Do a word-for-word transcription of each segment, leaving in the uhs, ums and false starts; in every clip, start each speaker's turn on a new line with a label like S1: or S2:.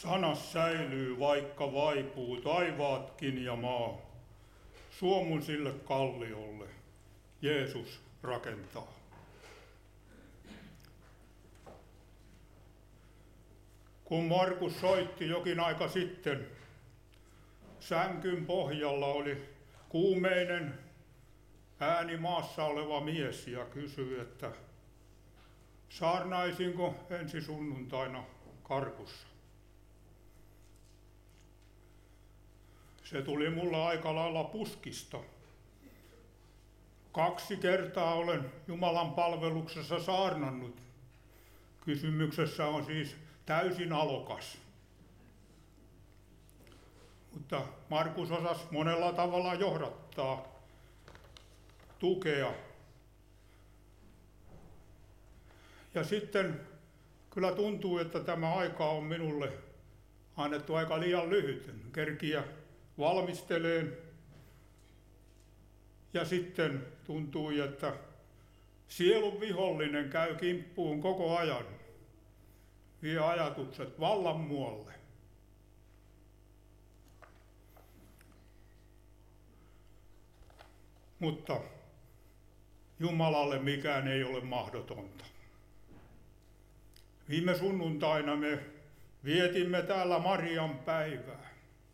S1: Sanas säilyy, vaikka vaipuu taivaatkin ja maa. Suomun sille kalliolle Jeesus rakentaa. Kun Markus soitti jokin aika sitten, sängyn pohjalla oli kuumeinen ääni maassa oleva mies ja kysyi, että saarnaisinko ensi sunnuntaina Karkussa. Se tuli mulle aika lailla puskista. Kaksi kertaa olen Jumalan palveluksessa saarnannut. Kysymyksessä on siis täysin alokas. Mutta Markus osasi monella tavalla johdattaa, tukea. Ja sitten kyllä tuntuu, että tämä aika on minulle annettu aika liian lyhyt. Kerkiä valmisteleen. Ja sitten tuntuu, että sielun vihollinen käy kimppuun koko ajan. Vie ajatukset vallan muualle. Mutta Jumalalle mikään ei ole mahdotonta. Viime sunnuntaina me vietimme täällä Marian päivää.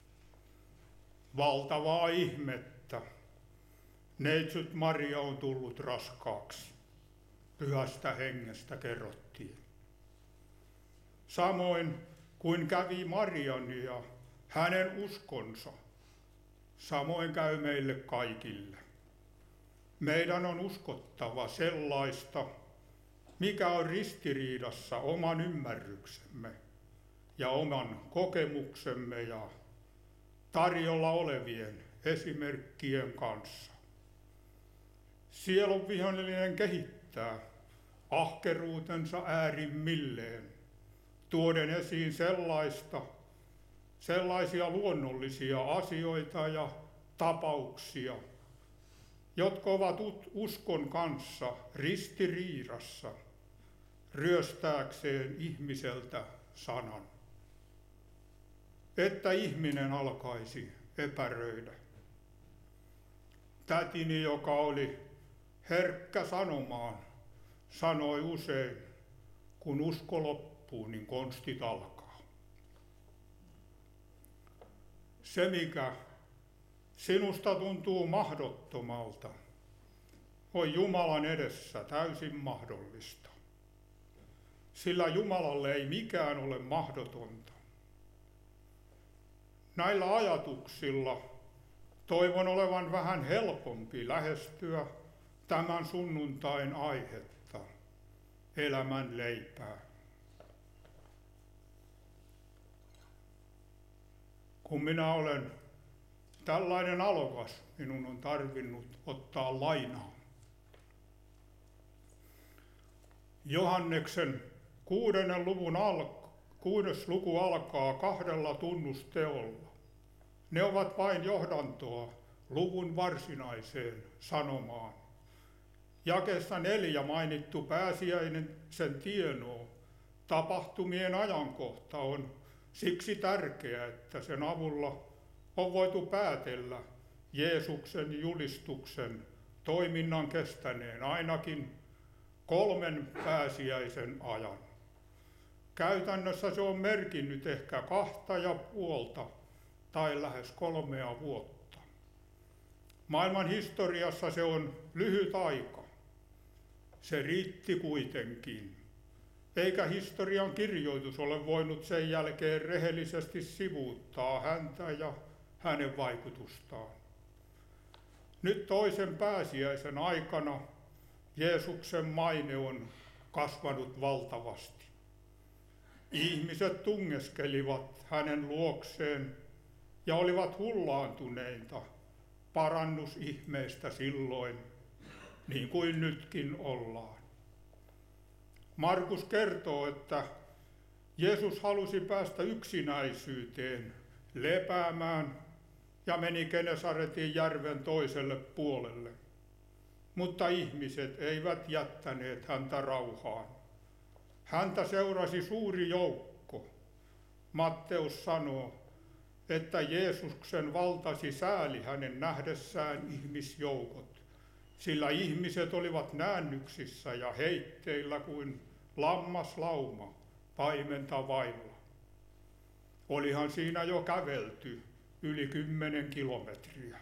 S1: Valtavaa ihmettä. Neitsyt Maria on tullut raskaaksi. Pyhästä hengestä kerrottiin. Samoin kuin kävi Marian ja hänen uskonsa, samoin käy meille kaikille. Meidän on uskottava sellaista, mikä on ristiriidassa oman ymmärryksemme ja oman kokemuksemme ja tarjolla olevien esimerkkien kanssa. Sielun vihollinen kehittää ahkeruutensa äärimmilleen, tuoden esiin sellaista, sellaisia luonnollisia asioita ja tapauksia, jotka ovat uskon kanssa ristiriidassa, ryöstääkseen ihmiseltä sanan, että ihminen alkaisi epäröidä. Tätini, joka oli herkkä sanomaan, sanoi usein, kun usko loppuu, niin konstit alkaa. Se, mikä sinusta tuntuu mahdottomalta, on Jumalan edessä täysin mahdollista. Sillä Jumalalle ei mikään ole mahdotonta. Näillä ajatuksilla toivon olevan vähän helpompi lähestyä tämän sunnuntain aihetta, elämän leipää. Kun minä olen tällainen alokas, minun on tarvinnut ottaa lainaa. Johanneksen kuudennen luvun al- kuudes luku alkaa kahdella tunnusteolla. Ne ovat vain johdantoa luvun varsinaiseen sanomaan. Jakeessa neljä mainittu pääsiäinen sen tienoo. Tapahtumien ajankohta on siksi tärkeä, että sen avulla on voitu päätellä Jeesuksen julistuksen toiminnan kestäneen ainakin kolmen pääsiäisen ajan. Käytännössä se on merkinnyt ehkä kahta ja puolta tai lähes kolmea vuotta. Maailman historiassa se on lyhyt aika. Se riitti kuitenkin, eikä historian kirjoitus ole voinut sen jälkeen rehellisesti sivuuttaa häntä ja hänen vaikutustaan. Nyt toisen pääsiäisen aikana Jeesuksen maine on kasvanut valtavasti. Ihmiset tungeskelivat hänen luokseen ja olivat hullaantuneita parannusihmeistä silloin, niin kuin nytkin ollaan. Markus kertoo, että Jeesus halusi päästä yksinäisyyteen lepäämään ja meni Genesaretin järven toiselle puolelle. Mutta ihmiset eivät jättäneet häntä rauhaan. Häntä seurasi suuri joukko. Matteus sanoo, että Jeesuksen valtasi sääli hänen nähdessään ihmisjoukot, sillä ihmiset olivat näännyksissä ja heitteillä kuin lammaslauma paimenta vailla. Olihan siinä jo kävelty yli kymmenen kilometriä.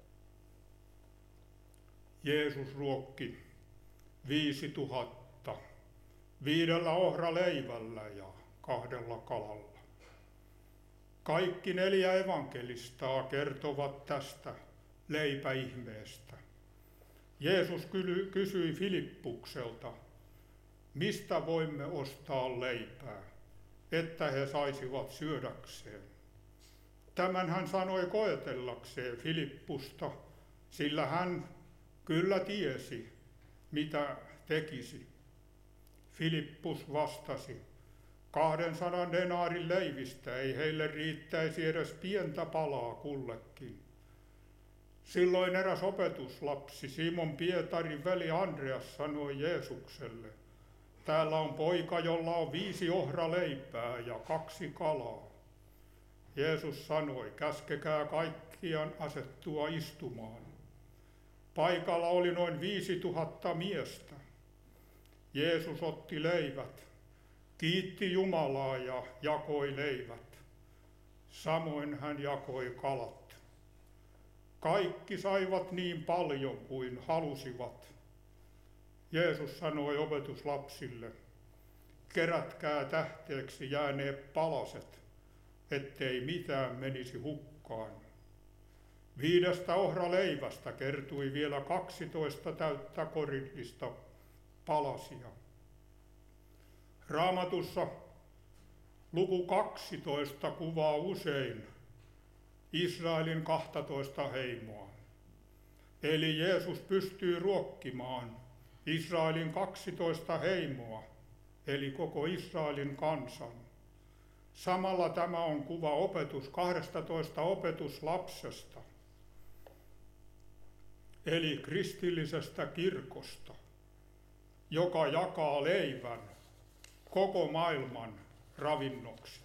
S1: Jeesus ruokki viisi tuhatta viidellä ohraleivällä ja kahdella kalalla. Kaikki neljä evankelistaa kertovat tästä leipäihmeestä. Jeesus kysyi Filippukselta, mistä voimme ostaa leipää, että he saisivat syödäkseen. Tämän hän sanoi koetellakseen Filippusta, sillä hän kyllä tiesi, mitä tekisi. Filippus vastasi, kahdensadan denaarin leivistä ei heille riittäisi edes pientä palaa kullekin. Silloin eräs opetuslapsi, Simon Pietarin veli Andreas, sanoi Jeesukselle, täällä on poika, jolla on viisi ohraleipää ja kaksi kalaa. Jeesus sanoi, käskekää kaikkien asettua istumaan. Paikalla oli noin viisi tuhatta miestä. Jeesus otti leivät, kiitti Jumalaa ja jakoi leivät. Samoin hän jakoi kalat. Kaikki saivat niin paljon kuin halusivat. Jeesus sanoi opetuslapsille, kerätkää tähteeksi jääneet palaset, ettei mitään menisi hukkaan. Viidestä ohraleivästä kertui vielä kaksitoista täyttä korillista palasia. Raamatussa luku kaksitoista kuvaa usein Israelin kahtatoista heimoa. Eli Jeesus pystyy ruokkimaan Israelin kaksitoista heimoa, eli koko Israelin kansan. Samalla tämä on kuva opetus kahdestatoista opetuslapsesta, eli kristillisestä kirkosta, joka jakaa leivän koko maailman ravinnoksi.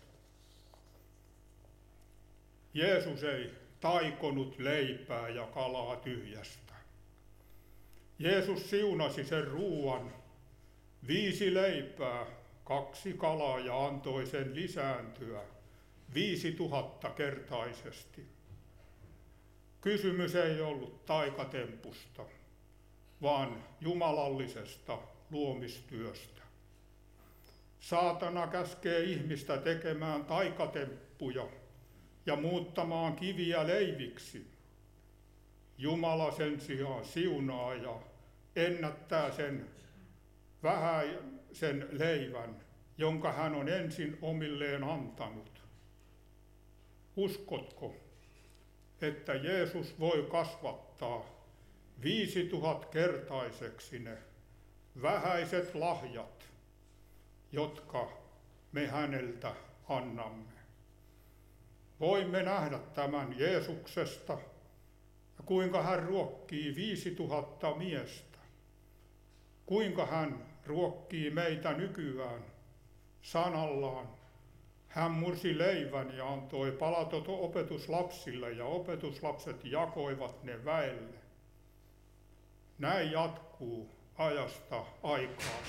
S1: Jeesus ei taikonut leipää ja kalaa tyhjästä. Jeesus siunasi sen ruuan, viisi leipää, kaksi kalaa ja antoi sen lisääntyä viisi tuhatta kertaisesti. Kysymys ei ollut taikatempusta, vaan jumalallisesta luomistyöstä. Saatana käskee ihmistä tekemään taikatemppuja ja muuttamaan kiviä leiviksi. Jumala sen sijaan siunaa ja ennättää sen vähäisen leivän, jonka hän on ensin omilleen antanut. Uskotko, että Jeesus voi kasvattaa viisi tuhat kertaiseksi ne vähäiset lahjat, jotka me häneltä annamme? Voimme nähdä tämän Jeesuksesta, kuinka hän ruokkii viisi tuhatta miestä, kuinka hän ruokkii meitä nykyään sanallaan. Hän mursi leivän ja antoi palatot opetuslapsille ja opetuslapset jakoivat ne väelle. Näin jatkuu ajasta aikaan.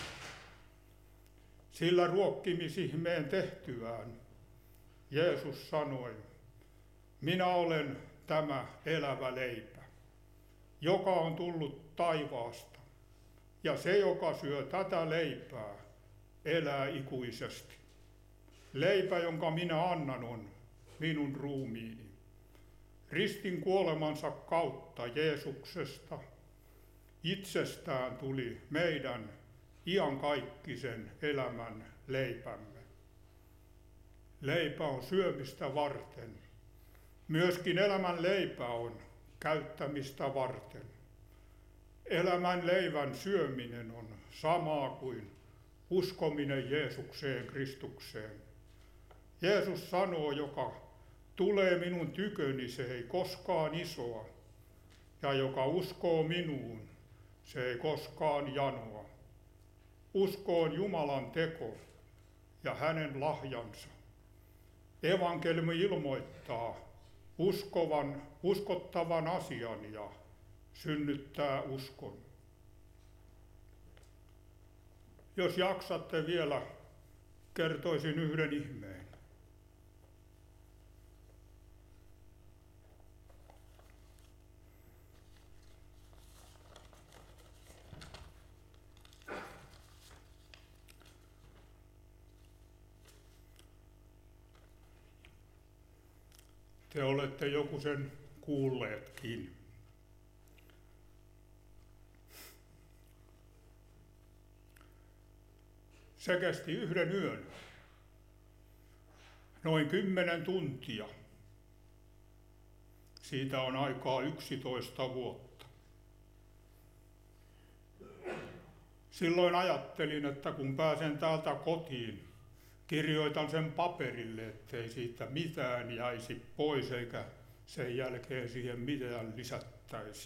S1: Sillä ruokkimisihmeen tehtyään Jeesus sanoi, minä olen tämä elävä leipä, joka on tullut taivaasta, ja se, joka syö tätä leipää, elää ikuisesti. Leipä, jonka minä annan, on minun ruumiini. Ristin kuolemansa kautta Jeesuksesta itsestään tuli meidän iankaikkisen elämän leipämme. Leipä on syömistä varten. Myöskin elämän leipä on käyttämistä varten. Elämän leivän syöminen on samaa kuin uskominen Jeesukseen Kristukseen. Jeesus sanoo, joka tulee minun tyköni, se ei koskaan isoa, ja joka uskoo minuun, se ei koskaan janoa. Usko on Jumalan teko ja hänen lahjansa. evankeliumi ilmoittaa uskovan, uskottavan asian ja synnyttää uskon. Jos jaksatte vielä, kertoisin yhden ihmeen. Te olette joku sen kuulleetkin. Se kesti yhden yön, noin kymmenen tuntia. Siitä on aikaa yksitoista vuotta. Silloin ajattelin, että kun pääsen täältä kotiin, kirjoitan sen paperille, ettei siitä mitään jäisi pois eikä sen jälkeen siihen mitään lisättäisi.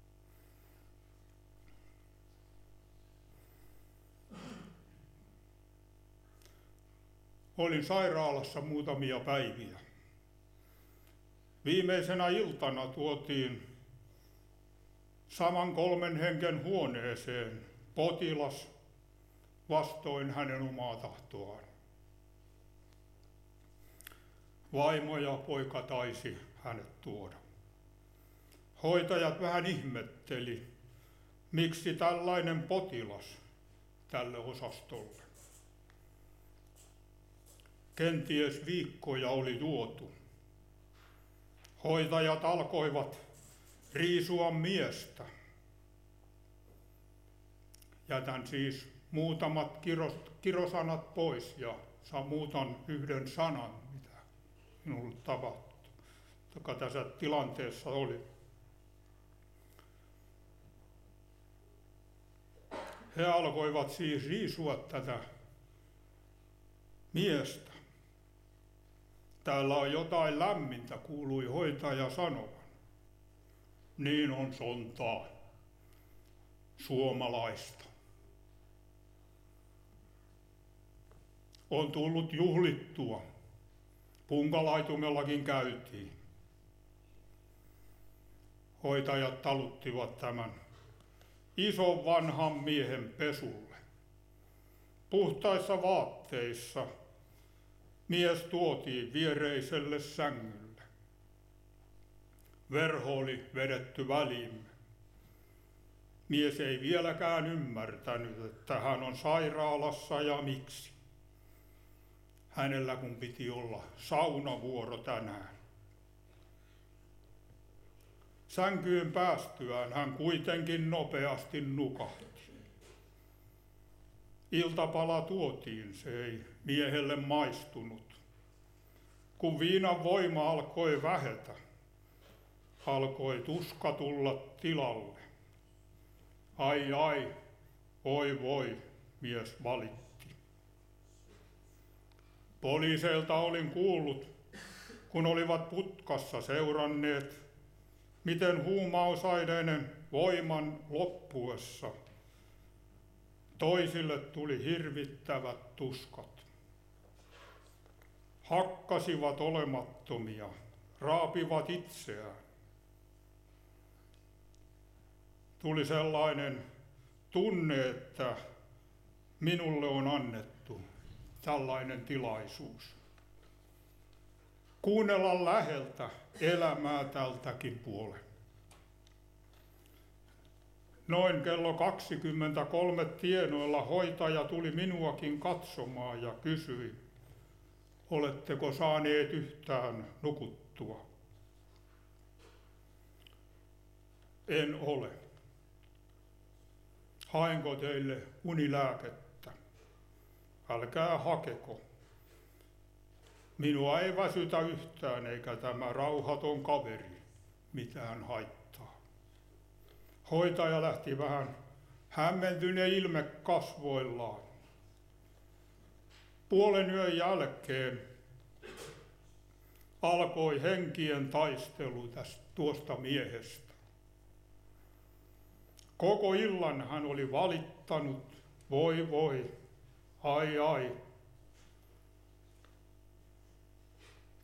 S1: Olin sairaalassa muutamia päiviä. Viimeisenä iltana tuotiin saman kolmen hengen huoneeseen potilas vastoin hänen omaa tahtoaan. Vaimo ja poika taisi hänet tuoda. Hoitajat vähän ihmetteli, miksi tällainen potilas tälle osastolle. Kenties viikkoja oli tuotu. Hoitajat alkoivat riisua miestä. Jätän siis muutamat kiros, kirosanat pois ja muutan yhden sanan, mitä minulle tapahtui, joka tässä tilanteessa oli. He alkoivat siis riisua tätä miestä. Täällä on jotain lämmintä, kuului hoitaja sanovan. Niin on sontaa, suomalaista. On tullut juhlittua. Punkalaitumellakin käytiin. Hoitajat taluttivat tämän ison vanhan miehen pesulle. Puhtaissa vaatteissa mies tuotiin viereiselle sängylle. Verho oli vedetty väliimme. Mies ei vieläkään ymmärtänyt, että hän on sairaalassa ja miksi. Hänellä kun piti olla saunavuoro tänään. Sänkyyn päästyään hän kuitenkin nopeasti nukahti. Iltapala tuotiin, se ei miehelle maistunut. Kun viinan voima alkoi vähetä, alkoi tuska tulla tilalle. Ai ai, oi voi, mies valitti. Poliiseilta olin kuullut, kun olivat putkassa seuranneet, miten huumausaineiden voiman loppuessa toisille tuli hirvittävät tuskat. Hakkasivat olemattomia, raapivat itseään. Tuli sellainen tunne, että minulle on annettu tällainen tilaisuus. Kuunnella läheltä elämää tältäkin puolen. Noin kello kaksikymmentäkolme tienoilla hoitaja tuli minuakin katsomaan ja kysyi, oletteko saaneet yhtään nukuttua? En ole. Haenko teille unilääkettä? Älkää hakeko. Minua ei väsytä yhtään eikä tämä rauhaton kaveri mitään haittaa. Hoitaja lähti vähän hämmentyneen ilme kasvoillaan. Puolen yön jälkeen alkoi henkien taistelu tästä tuosta miehestä. Koko illan hän oli valittanut, voi voi, ai ai.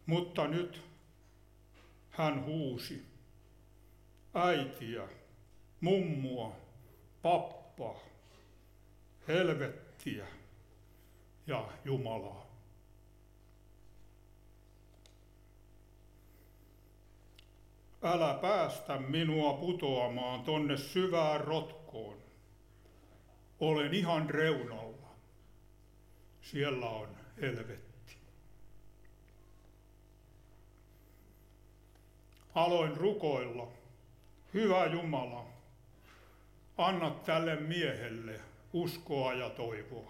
S1: Mutta nyt hän huusi äitiä, mummua, pappaa, helvettiä ja Jumalaa. Älä päästä minua putoamaan tonne syvään rotkoon. Olen ihan reunalla. Siellä on helvetti. Aloin rukoilla. Hyvä Jumala, anna tälle miehelle uskoa ja toivoa.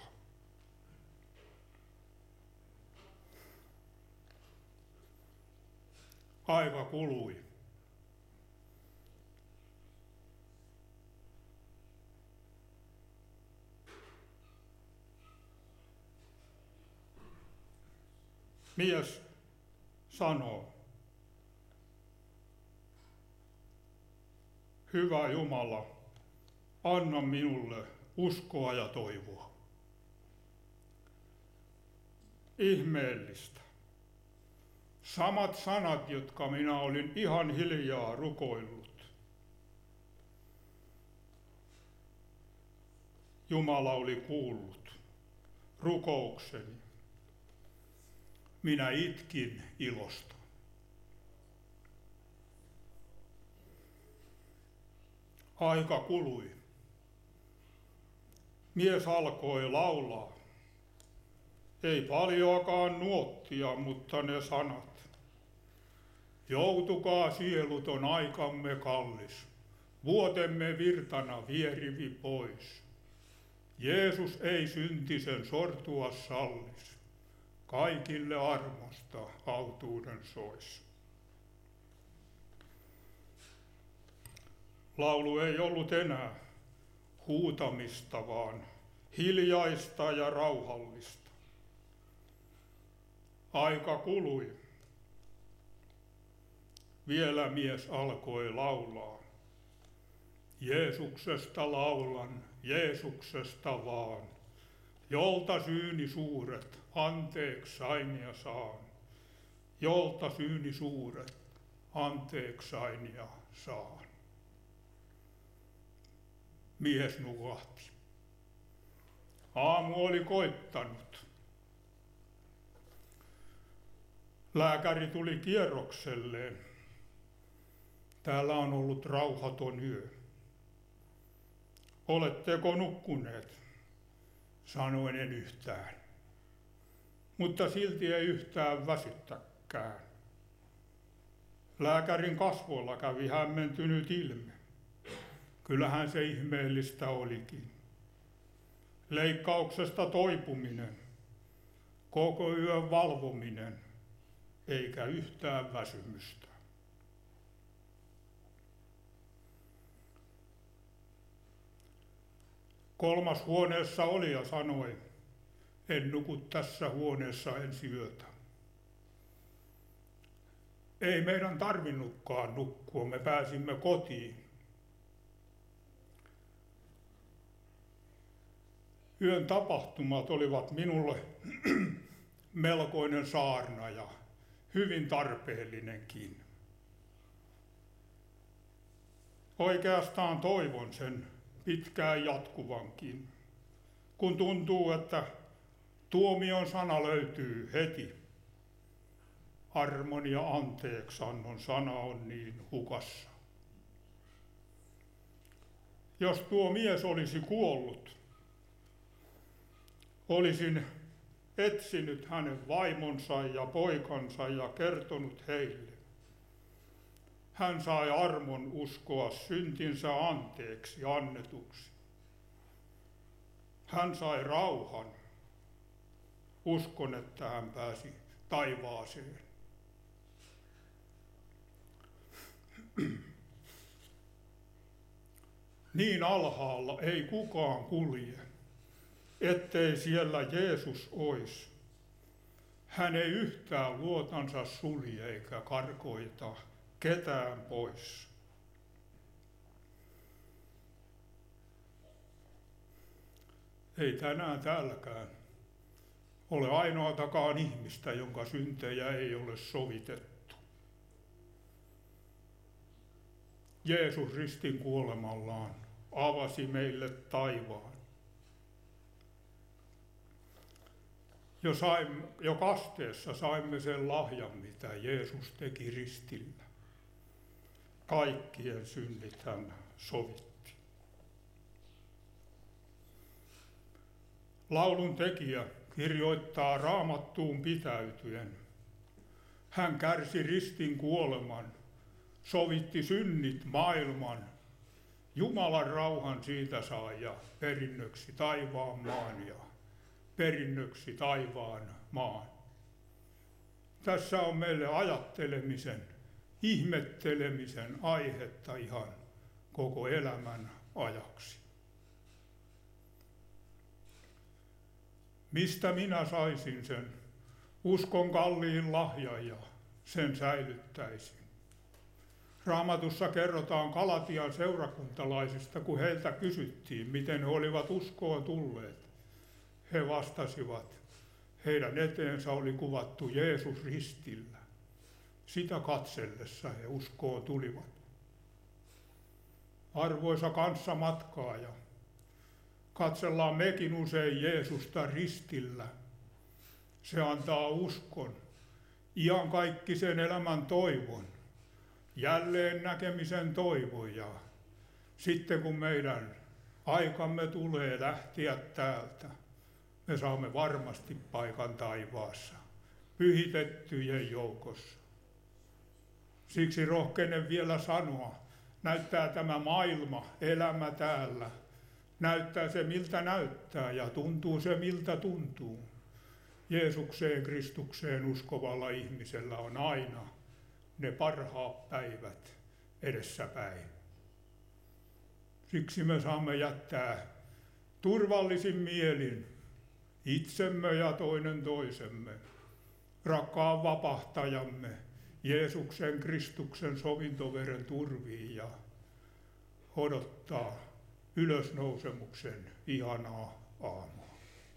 S1: Aika kului. Mies sanoo, hyvä Jumala, anna minulle uskoa ja toivoa. Ihmeellistä. Samat sanat, jotka minä olin ihan hiljaa rukoillut. Jumala oli kuullut rukoukseni. Minä itkin ilosta. Aika kului. Mies alkoi laulaa. Ei paljoakaan nuottia, mutta ne sanat. Joutukaa sieluton aikamme kallis, vuotemme virtana vierivi pois. Jeesus ei syntisen sortua sallis, kaikille armosta autuuden sois. Laulu ei ollut enää huutamista, vaan hiljaista ja rauhallista. Aika kului. Vielä mies alkoi laulaa. Jeesuksesta laulan, Jeesuksesta vaan, jolta syyni suuret anteeksi sain ja saan. Jolta syyni suuret anteeksi sain ja saan. Mies nukahti. Aamu oli koittanut. Lääkäri tuli kierrokselleen. Täällä on ollut rauhaton yö. Oletteko nukkuneet? Sanoin en yhtään. Mutta silti ei yhtään väsyttäkään. Lääkärin kasvoilla kävi hämmentynyt ilme. Kyllähän se ihmeellistä olikin. Leikkauksesta toipuminen, koko yön valvominen, eikä yhtään väsymystä. Kolmas huoneessa oli ja sanoi, en nuku tässä huoneessa ensi yötä. Ei meidän tarvinnutkaan nukkua, me pääsimme kotiin. Yön tapahtumat olivat minulle melkoinen saarna ja hyvin tarpeellinenkin. Oikeastaan toivon sen pitkään jatkuvankin, kun tuntuu, että tuomion sana löytyy heti. Armon ja anteeksannon sana on niin hukassa. Jos tuo mies olisi kuollut, olisin etsinyt hänen vaimonsa ja poikansa ja kertonut heille. Hän sai armon uskoa syntinsä anteeksi annetuksi. Hän sai rauhan. Uskon, että hän pääsi taivaaseen. Niin alhaalla ei kukaan kulje, ettei siellä Jeesus ois. Hän ei yhtään luotansa sulje eikä karkoita ketään pois. Ei tänään täälläkään ole ainoatakaan ihmistä, jonka syntejä ei ole sovitettu. Jeesus ristin kuolemallaan avasi meille taivaan. Jo, saimme, jo kasteessa saimme sen lahjan, mitä Jeesus teki ristillä. Kaikkien synnit hän sovitti. Laulun tekijä kirjoittaa Raamattuun pitäytyen. Hän kärsi ristin kuoleman, sovitti synnit maailman. Jumalan rauhan siitä sai ja perinnöksi taivaan maan ja perinnöksi taivaan maan. Tässä on meille ajattelemisen, ihmettelemisen aihetta ihan koko elämän ajaksi. Mistä minä saisin sen uskon kalliin lahjan ja sen säilyttäisin? Raamatussa kerrotaan Galatian seurakuntalaisista, kun heiltä kysyttiin, miten he olivat uskoon tulleet. He vastasivat, heidän eteensä oli kuvattu Jeesus ristillä. Sitä katsellessa he uskoon tulivat. Arvoisa kanssamatkaaja, katsellaan mekin usein Jeesusta ristillä. Se antaa uskon, iankaikkisen elämän toivon, jälleen näkemisen toivon ja sitten kun meidän aikamme tulee lähteä täältä, me saamme varmasti paikan taivaassa, pyhitettyjen joukossa. Siksi rohkenen vielä sanoa, näyttää tämä maailma, elämä täällä, näyttää se miltä näyttää ja tuntuu se miltä tuntuu. Jeesukseen, Kristukseen uskovalla ihmisellä on aina ne parhaat päivät edessäpäin. Siksi me saamme jättää turvallisin mielin itsemme ja toinen toisemme, rakkaan vapahtajamme, Jeesuksen Kristuksen sovintoveren turviin ja odottaa ylösnousemuksen ihanaa aamua.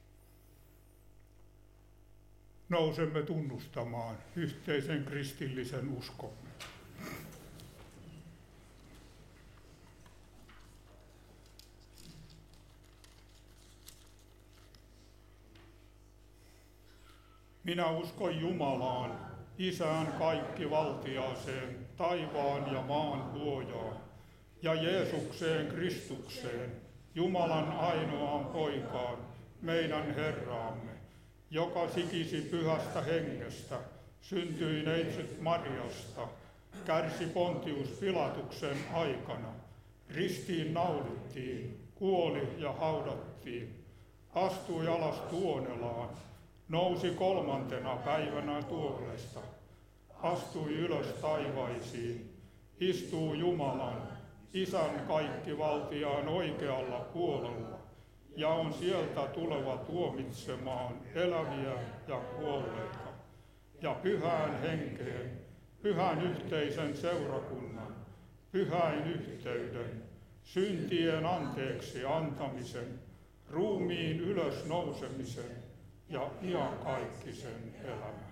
S1: Nousemme tunnustamaan yhteisen kristillisen uskomme. Minä uskon Jumalaan, Isään kaikkivaltiaaseen, taivaan ja maan luojaan, ja Jeesukseen Kristukseen, Jumalan ainoaan poikaan, meidän Herraamme, joka sikisi pyhästä hengestä, syntyi neitsyt Mariasta, kärsi Pontius Pilatuksen aikana, ristiin naulittiin, kuoli ja haudattiin, astui alas tuonelaan, nousi kolmantena päivänä tuolesta, astui ylös taivaisiin, istuu Jumalan, Isän kaikkivaltiaan oikealla puolella, ja on sieltä tuleva tuomitsemaan eläviä ja kuolleita, ja pyhään henkeen, pyhän yhteisen seurakunnan, pyhäin yhteyden, syntien anteeksi antamisen, ruumiin ylösnousemisen ja iankaikkisen elämän.